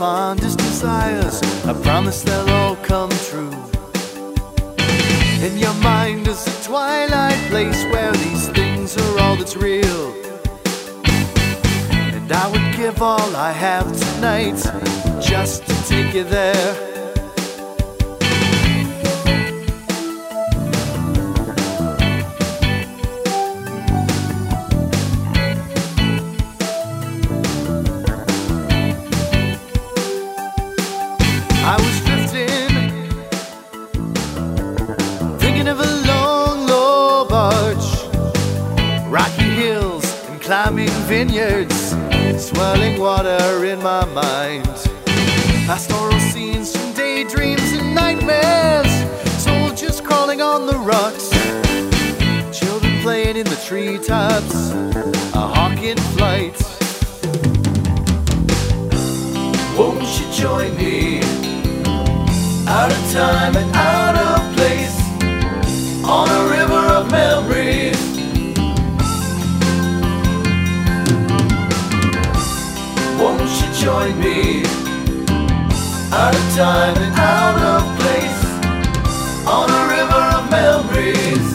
fondest desires, I promise they'll all come true. In your mind is a twilight place where these things are all that's real. And I would give all I have tonight just to take you there. I was drifting, thinking of a long, low barge, rocky hills and climbing vineyards, swirling water in my mind. Pastoral scenes from daydreams and nightmares, soldiers crawling on the rocks, children playing in the treetops, a hawk in flight. Won't you join me? Out of time and out of place, on a river of memories. Won't you join me? Out of time and out of place, on a river of memories.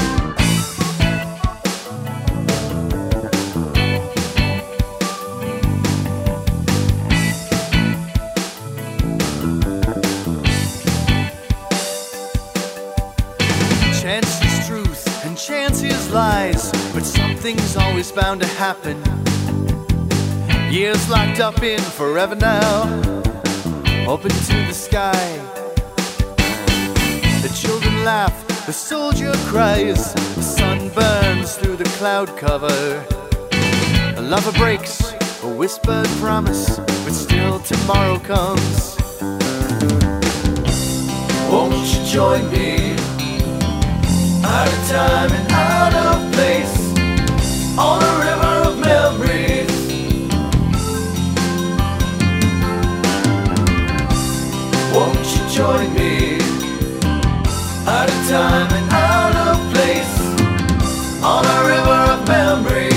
Chance is truth and chance is lies, but something's always bound to happen. Years locked up in forever now, open to the sky. The children laugh, the soldier cries, the sun burns through the cloud cover. A lover breaks a whispered promise, but still tomorrow comes. Won't you join me? Out of time and out of place, on a river of memories. Won't you join me? Out of time and out of place, on a river of memories.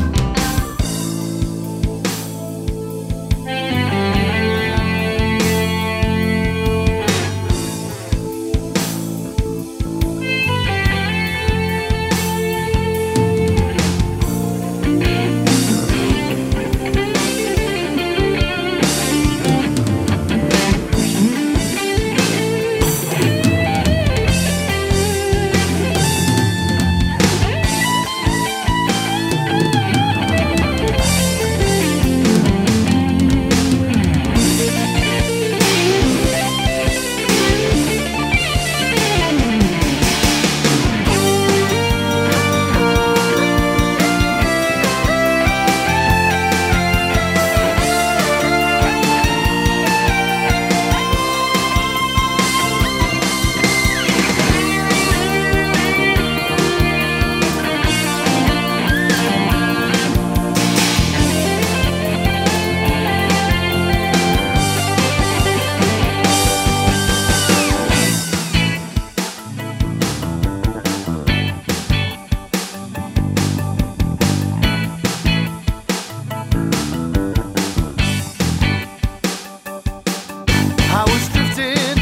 I was drifting,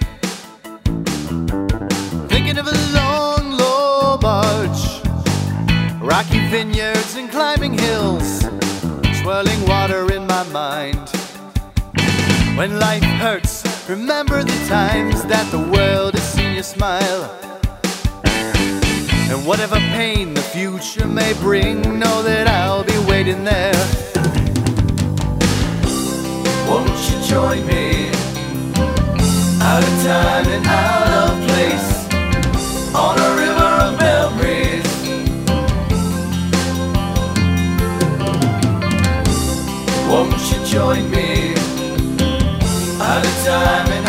thinking of a long, low barge, rocky vineyards and climbing hills, swirling water in my mind. When life hurts, remember the times that the world has seen you smile. And whatever pain the future may bring, know that I'll be waiting there. Won't you join me? Out of time and out of place, on a river of memories. Won't you join me? Out of time and